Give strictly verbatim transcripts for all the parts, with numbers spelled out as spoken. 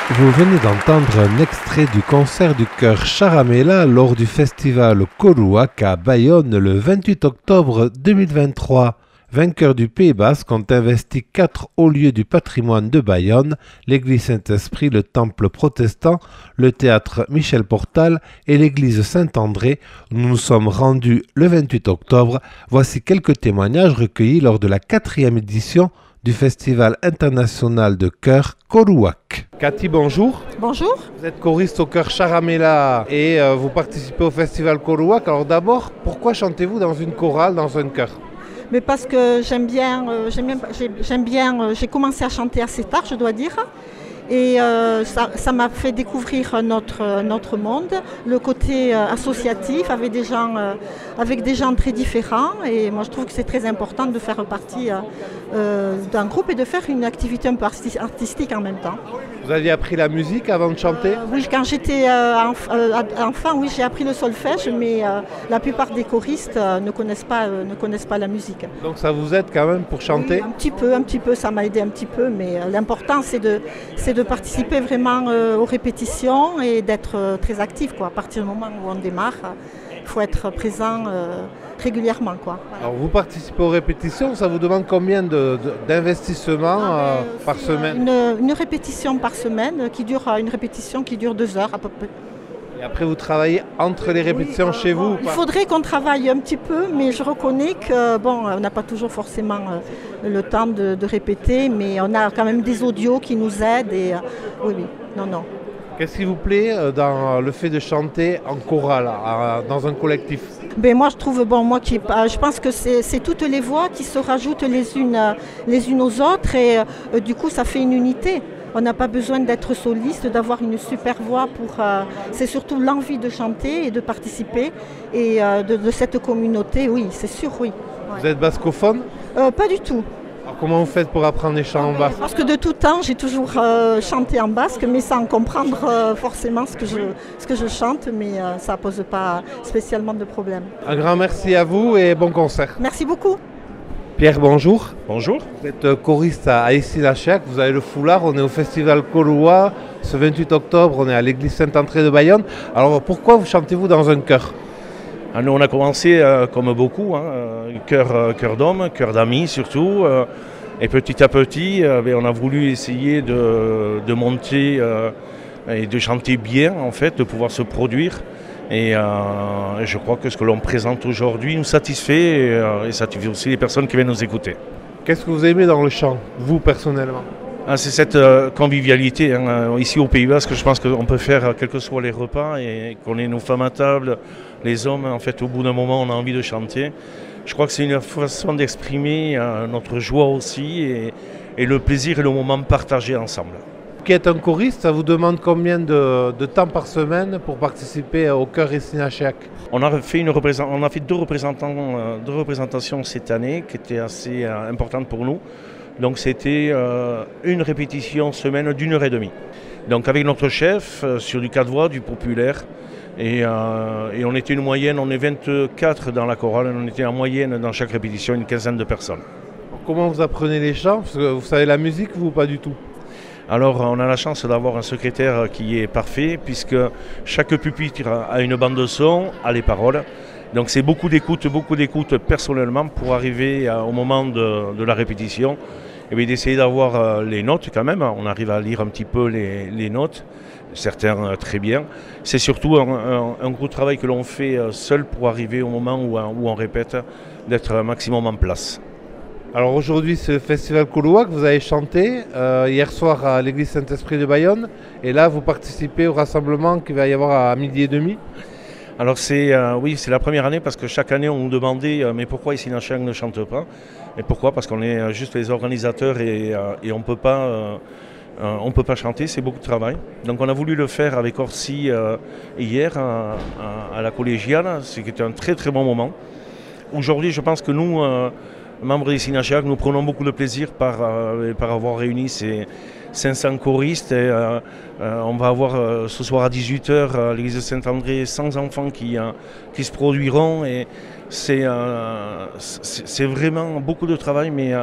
Vous venez d'entendre un extrait du concert du chœur Charamela lors du festival Korouak à Bayonne le vingt-huit octobre deux mille vingt-trois. Vainqueurs du Pays Basque ont investi quatre hauts lieux du patrimoine de Bayonne, l'église Saint-Esprit, le temple protestant, le théâtre Michel Portal et l'église Saint-André. Nous nous sommes rendus le vingt-huit octobre. Voici quelques témoignages recueillis lors de la quatrième édition du Festival international de chœur Korouak. Cathy, bonjour. Bonjour. Vous êtes choriste au chœur Charamela et euh, vous participez au Festival Korouak. Alors d'abord, pourquoi chantez-vous dans une chorale, dans un chœur ? Mais parce que j'aime bien, euh, j'aime bien, j'aime bien euh, j'ai commencé à chanter assez tard, je dois dire. Et euh, ça, ça m'a fait découvrir notre, notre monde, le côté euh, associatif avec des, gens, euh, avec des gens très différents. Et moi je trouve que c'est très important de faire partie euh, euh, d'un groupe et de faire une activité un peu artistique en même temps. Vous aviez appris la musique avant de chanter ? euh, Oui, quand j'étais euh, enf euh, enfant, oui, j'ai appris le solfège, mais euh, la plupart des choristes euh, ne, connaissent pas, euh, ne connaissent pas la musique. Donc ça vous aide quand même pour chanter ? Oui, un petit peu, un petit peu, ça m'a aidé un petit peu, mais euh, l'important c'est de, c'est de participer vraiment euh, aux répétitions et d'être euh, très actif, quoi. À partir du moment où on démarre, il faut être présent euh, régulièrement, quoi. Voilà. Alors vous participez aux répétitions, ça vous demande combien de, de, d'investissement ah, euh, par semaine ? une, une répétition par semaine, qui dure, une répétition qui dure deux heures à peu près. Et après vous travaillez entre les répétitions oui, chez vous ? Il faudrait qu'on travaille un petit peu, mais je reconnais que bon, on n'a pas toujours forcément euh, le temps de, de répéter, mais on a quand même des audios qui nous aident et euh, oui, oui, non, non. Qu'est-ce qui vous plaît dans le fait de chanter en chorale, dans un collectif ? Ben moi je trouve, bon, moi qui, je pense que c'est, c'est toutes les voix qui se rajoutent les unes, les unes aux autres et euh, du coup ça fait une unité. On n'a pas besoin d'être soliste, d'avoir une super voix pour. Euh, c'est surtout l'envie de chanter et de participer et euh, de, de cette communauté, oui, c'est sûr, oui. Vous êtes bascophone ? euh, Pas du tout. Alors comment vous faites pour apprendre les chants en basque ? Parce que de tout temps, j'ai toujours euh, chanté en basque, mais sans comprendre euh, forcément ce que je, ce que je chante, mais euh, ça ne pose pas spécialement de problème. Un grand merci à vous et bon concert. Merci beaucoup. Pierre, bonjour. Bonjour. Vous êtes choriste à Issy-la-Chèque, vous avez le foulard, on est au festival Korouak, ce vingt-huit octobre, on est à l'église Saint-André de Bayonne. Alors pourquoi vous chantez-vous dans un chœur ? Ah, nous on a commencé euh, comme beaucoup, hein, chœur, euh, chœur d'hommes, chœur d'amis surtout, euh, et petit à petit euh, on a voulu essayer de, de monter euh, et de chanter bien en fait, de pouvoir se produire. Et, euh, et je crois que ce que l'on présente aujourd'hui nous satisfait et, euh, et satisfait aussi les personnes qui viennent nous écouter. Qu'est-ce que vous aimez dans le chant, vous personnellement ? ah, C'est cette euh, convivialité. Hein. Ici au Pays Basque, je pense qu'on peut faire quels que soient les repas et qu'on ait nos femmes à table, les hommes, en fait, au bout d'un moment, on a envie de chanter. Je crois que c'est une façon d'exprimer euh, notre joie aussi et, et le plaisir et le moment partagé ensemble. Qui est un choriste, ça vous demande combien de, de temps par semaine pour participer au chœur Issy-la-Chèque ? On a fait une représent... on a fait deux, représentants, euh, deux représentations cette année qui étaient assez euh, importantes pour nous. Donc c'était euh, une répétition semaine d'une heure et demie. Donc avec notre chef euh, sur du quatre voix, du populaire. Et, euh, et on était une moyenne, on est vingt-quatre dans la chorale, on était en moyenne dans chaque répétition une quinzaine de personnes. Comment vous apprenez les chants ? Parce que vous savez la musique, vous, pas du tout ? Alors on a la chance d'avoir un secrétaire qui est parfait puisque chaque pupitre a une bande de son, a les paroles. Donc c'est beaucoup d'écoute, beaucoup d'écoute personnellement pour arriver au moment de, de la répétition et bien d'essayer d'avoir les notes quand même. On arrive à lire un petit peu les, les notes, certains très bien. C'est surtout un, un, un gros travail que l'on fait seul pour arriver au moment où, où on répète, d'être un maximum en place. Alors aujourd'hui c'est le festival Korouak, vous avez chanté euh, hier soir à l'église Saint-Esprit de Bayonne et là vous participez au rassemblement qu'il va y avoir à midi et demi. Alors c'est euh, oui c'est la première année parce que chaque année on nous demandait euh, mais pourquoi Issy-la-Chèque ne chante pas ? Et pourquoi ? Parce qu'on est juste les organisateurs et, euh, et on peut pas euh, euh, on peut pas chanter, c'est beaucoup de travail. Donc on a voulu le faire avec Orsi euh, hier à, à, à la collégiale, c'était un très très bon moment. Aujourd'hui je pense que nous euh, membres d'Issy-la-Chèque, nous prenons beaucoup de plaisir par, euh, par avoir réuni ces cinq cents choristes. Et, euh, euh, on va avoir euh, ce soir à dix-huit heures à l'église de Saint-André cent enfants qui, euh, qui se produiront. Et c'est, euh, c'est, c'est vraiment beaucoup de travail, mais euh,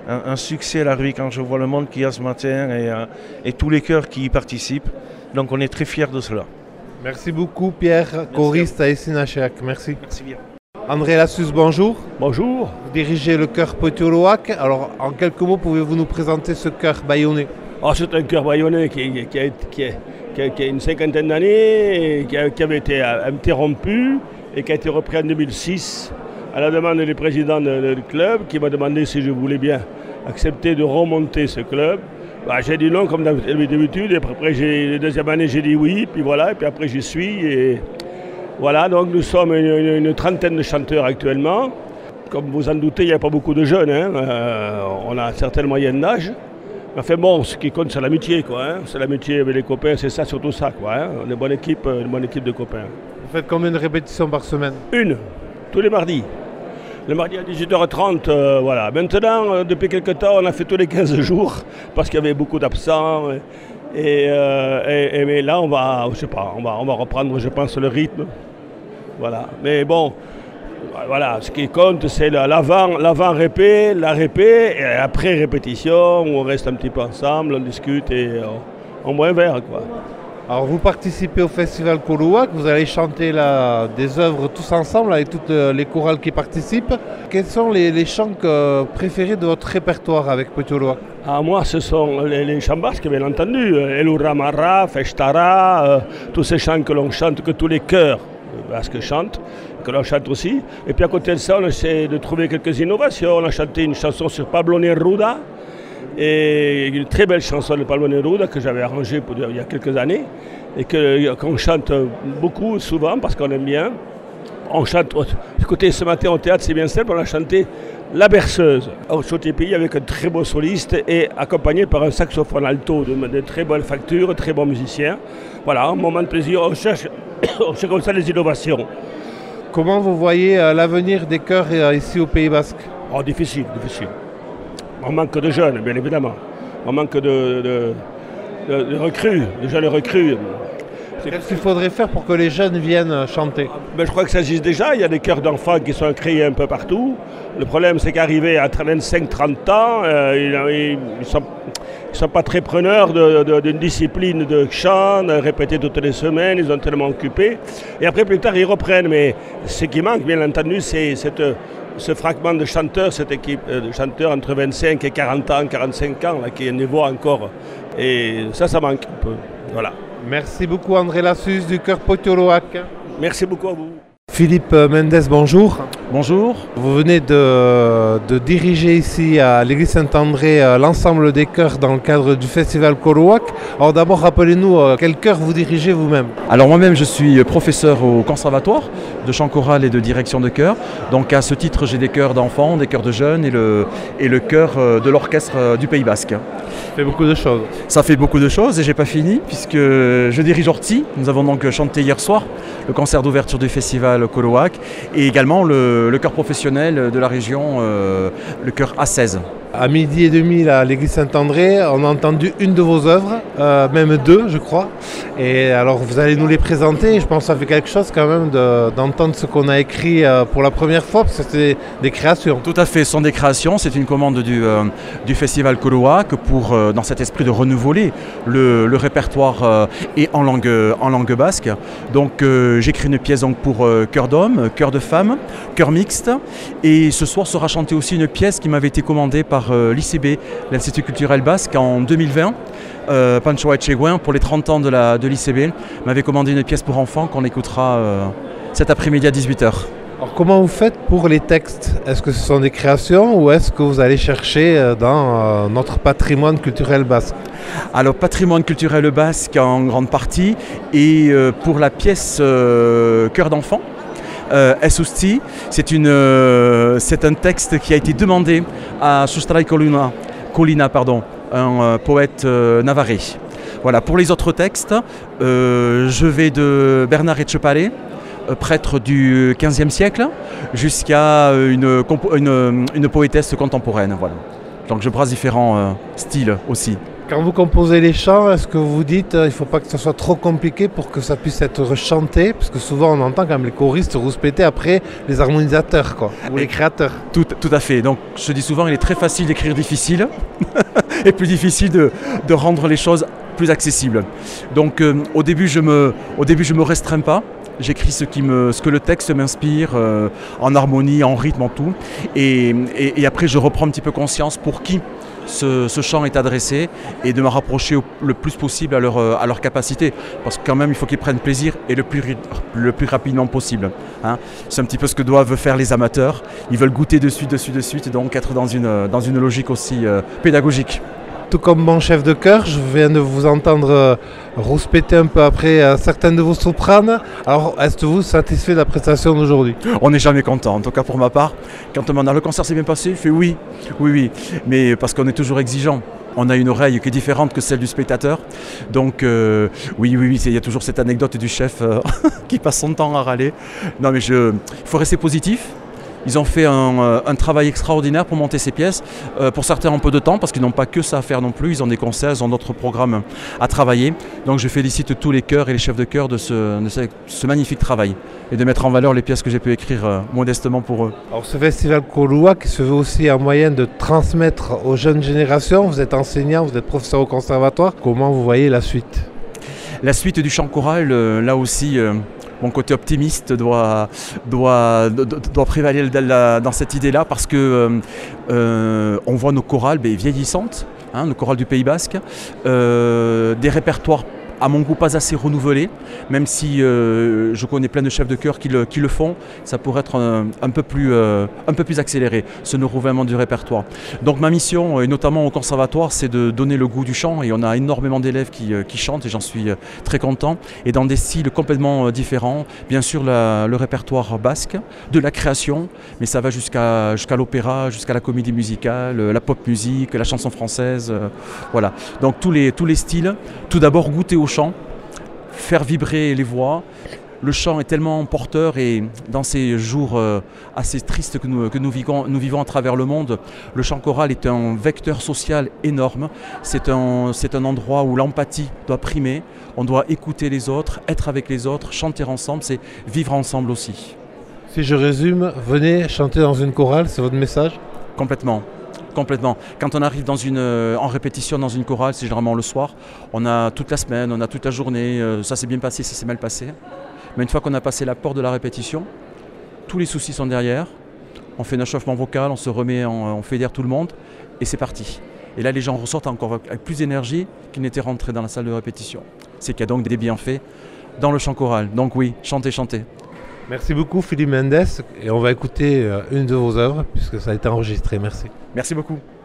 un, un succès à la Rubie quand je vois le monde qu'il y a ce matin et, euh, et tous les chœurs qui y participent. Donc on est très fiers de cela. Merci beaucoup Pierre, Merci choriste à Essinacheac. Merci. Merci bien. André Lassus, bonjour. Bonjour. Vous dirigez le chœur Potioloac. Alors en quelques mots, pouvez-vous nous présenter ce chœur bayonnais? Oh, c'est un chœur bayonnais qui, qui, a, qui, a, qui, a, qui a une cinquantaine d'années, qui, qui avait été interrompu et qui a été repris en deux mille six à la demande du président du club qui m'a demandé si je voulais bien accepter de remonter ce club. Bah, j'ai dit non comme d'habitude, et après j'ai, la deuxième année j'ai dit oui, puis voilà, et puis après j'y suis. Et voilà, donc nous sommes une, une, une trentaine de chanteurs actuellement. Comme vous en doutez, il n'y a pas beaucoup de jeunes, hein. euh, on a un certain moyenne d'âge. Enfin bon, ce qui compte c'est l'amitié, quoi. Hein. C'est l'amitié avec les copains, c'est ça, surtout ça, quoi. Hein. On est une bonne équipe, une bonne équipe de copains. Vous faites combien de répétitions par semaine? Une, tous les mardis. Le mardi à dix-huit heures trente, euh, voilà. Maintenant, euh, depuis quelques temps, on a fait tous les quinze jours parce qu'il y avait beaucoup d'absents. Et, euh, et, et mais là, on va, je sais pas, on va, on va reprendre, je pense, le rythme. Voilà. Mais bon, voilà, ce qui compte, c'est l'avant, l'avant répé, la répé, et après répétition, où on reste un petit peu ensemble, on discute et euh, on boit un verre, quoi. Alors vous participez au festival Kolouak, vous allez chanter là, des œuvres tous ensemble avec toutes les chorales qui participent. Quels sont les, les chants que, préférés de votre répertoire avec Potioloac? Ah, moi, ce sont les, les chants basques, bien entendu. Elura Marra, Feshtara, euh, tous ces chants que l'on chante, que tous les chœurs basques chantent, que l'on chante aussi. Et puis à côté de ça, on essaie de trouver quelques innovations. On a chanté une chanson sur Pablo Neruda, et une très belle chanson de Pablo Neruda que j'avais arrangée pour, il y a quelques années et que, qu'on chante beaucoup, souvent, parce qu'on aime bien. On chante, écoutez, ce matin au théâtre, c'est bien simple, on a chanté La Berceuse au Chauté-Pays avec un très beau soliste et accompagné par un saxophone alto de, de très bonne facture, très bon musicien. Voilà, un moment de plaisir, on cherche, on cherche comme ça les innovations. Comment vous voyez euh, l'avenir des chœurs euh, ici au Pays Basque? Oh, difficile, difficile. On manque de jeunes, bien évidemment. On manque de, de, de, de recrues, de jeunes recrues. Qu'est-ce qu'il faudrait faire pour que les jeunes viennent chanter? Ben, je crois que ça existe déjà. Il y a des chœurs d'enfants qui sont créés un peu partout. Le problème, c'est qu'arriver à vingt-cinq trente ans, euh, ils ne sont, sont pas très preneurs de, de, d'une discipline de chant, de répéter toutes les semaines. Ils sont tellement occupés. Et après, plus tard, ils reprennent. Mais ce qui manque, bien entendu, c'est cette... ce fragment de chanteurs, cette équipe de chanteurs entre vingt-cinq et quarante ans, quarante-cinq ans, là, qui est niveau encore. Et ça, ça manque un peu. Voilà. Merci beaucoup André Lassus du chœur Potioloac. Merci beaucoup à vous. Philippe Mendes, bonjour. Bonjour. Vous venez de, de diriger ici à l'église Saint-André l'ensemble des chœurs dans le cadre du festival Kolouak. Alors d'abord, rappelez-nous quel chœur vous dirigez vous-même? Alors moi-même, je suis professeur au conservatoire de chant choral et de direction de chœur. Donc à ce titre, j'ai des chœurs d'enfants, des chœurs de jeunes et le, et le chœur de l'orchestre du Pays Basque. Ça fait beaucoup de choses. Ça fait beaucoup de choses et j'ai pas fini puisque je dirige Orti. Nous avons donc chanté hier soir le concert d'ouverture du festival Kolouak et également le, le chœur professionnel de la région, euh, le chœur A seize. À midi et demi à l'église Saint-André, on a entendu une de vos œuvres, euh, même deux je crois. Et alors vous allez nous les présenter. Je pense que ça fait quelque chose quand même de, d'entendre ce qu'on a écrit euh, pour la première fois, parce que c'est des créations. Tout à fait, ce sont des créations. C'est une commande du, euh, du festival Kolouak pour, euh, dans cet esprit de renouveler le, le répertoire euh, et en langue, en langue basque. Donc euh, j'écris une pièce donc, pour euh, chœur d'hommes, chœur de femmes, chœur mixte. Et ce soir sera chantée aussi une pièce qui m'avait été commandée par Euh, l'I C B, l'Institut culturel basque, en deux mille vingt. Euh, Pancho Etchegoin, pour les trente ans de, la, de l'I C B, m'avait commandé une pièce pour enfants qu'on écoutera euh, cet après-midi à dix-huit heures. Alors comment vous faites pour les textes? Est-ce que ce sont des créations ou est-ce que vous allez chercher dans euh, notre patrimoine culturel basque? Alors patrimoine culturel basque en grande partie, et euh, pour la pièce euh, Chœur d'enfant, Euh, Esusti, c'est, une, euh, c'est un texte qui a été demandé à Sustrai Colina, Colina pardon, un euh, poète euh, navarrais. Voilà, pour les autres textes, euh, je vais de Bernard Etchepare, euh, prêtre du quinzième siècle, jusqu'à une, une, une poétesse contemporaine. Voilà. Donc je brasse différents euh, styles aussi. Quand vous composez les chants, est-ce que vous vous dites euh, il ne faut pas que ce soit trop compliqué pour que ça puisse être chanté? Parce que souvent on entend quand même les choristes rouspéter après les harmonisateurs quoi, ou les créateurs. Tout, tout à fait. Donc je dis souvent il est très facile d'écrire difficile et plus difficile de, de rendre les choses plus accessibles. Donc euh, au début je me, au début je me restreins pas. J'écris ce, qui me, ce que le texte m'inspire, euh, en harmonie, en rythme, en tout. Et, et, et après, je reprends un petit peu conscience pour qui ce, ce chant est adressé et de me rapprocher au, le plus possible à leur, à leur capacité. Parce que quand même, il faut qu'ils prennent plaisir et le plus, le plus rapidement possible. Hein. C'est un petit peu ce que doivent faire les amateurs. Ils veulent goûter de suite, de suite, de suite, et donc être dans une, dans une logique aussi euh, pédagogique. Tout comme mon chef de chœur, je viens de vous entendre euh, rouspéter un peu après euh, certaines de vos sopranes. Alors, êtes-vous satisfait de la prestation d'aujourd'hui? On n'est jamais content, en tout cas pour ma part. Quand on me demande le concert s'est bien passé, je fais oui, oui, oui. Mais parce qu'on est toujours exigeant. On a une oreille qui est différente que celle du spectateur. Donc euh, oui, oui, oui, il y a toujours cette anecdote du chef euh, qui passe son temps à râler. Non mais je, il faut rester positif. Ils ont fait un, un travail extraordinaire pour monter ces pièces. Euh, pour certains, en peu de temps, parce qu'ils n'ont pas que ça à faire non plus. Ils ont des concerts, ils ont d'autres programmes à travailler. Donc je félicite tous les chœurs et les chefs de chœur de ce, de ce, ce magnifique travail et de mettre en valeur les pièces que j'ai pu écrire euh, modestement pour eux. Alors ce festival Koloua qui se veut aussi un moyen de transmettre aux jeunes générations. Vous êtes enseignant, vous êtes professeur au conservatoire. Comment vous voyez la suite? La suite du chant choral, euh, là aussi... Euh, Mon côté optimiste doit, doit, doit prévaloir dans cette idée-là parce que euh, euh, on voit nos chorales ben, vieillissantes, hein, nos chorales du Pays Basque, euh, des répertoires à mon goût pas assez renouvelés, même si euh, je connais plein de chefs de chœur qui le, qui le font, ça pourrait être un, un, peu plus, euh, un peu plus accéléré, ce renouvellement du répertoire. Donc ma mission, et notamment au conservatoire, c'est de donner le goût du chant, et on a énormément d'élèves qui, qui chantent, et j'en suis très content, et dans des styles complètement différents, bien sûr la, le répertoire basque, de la création, mais ça va jusqu'à jusqu'à l'opéra, jusqu'à la comédie musicale, la pop musique, la chanson française, euh, voilà. Donc tous les, tous les styles, tout d'abord goûter au chant, faire vibrer les voix. Le chant est tellement porteur et dans ces jours euh, assez tristes que, nous, que nous, vivons, nous vivons à travers le monde, le chant choral est un vecteur social énorme. C'est un, c'est un endroit où l'empathie doit primer. On doit écouter les autres, être avec les autres, chanter ensemble, c'est vivre ensemble aussi. Si je résume, venez chanter dans une chorale, c'est votre message? Complètement. Complètement. Quand on arrive dans une, euh, en répétition dans une chorale, c'est généralement le soir, on a toute la semaine, on a toute la journée, euh, ça s'est bien passé, ça s'est mal passé. Mais une fois qu'on a passé la porte de la répétition, tous les soucis sont derrière, on fait un échauffement vocal, on se remet, en, on fédère tout le monde et c'est parti. Et là les gens ressortent encore avec plus d'énergie qu'ils n'étaient rentrés dans la salle de répétition. C'est qu'il y a donc des bienfaits dans le chant choral. Donc oui, chantez, chantez. Merci beaucoup Philippe Mendes et on va écouter une de vos œuvres puisque ça a été enregistré. Merci. Merci beaucoup.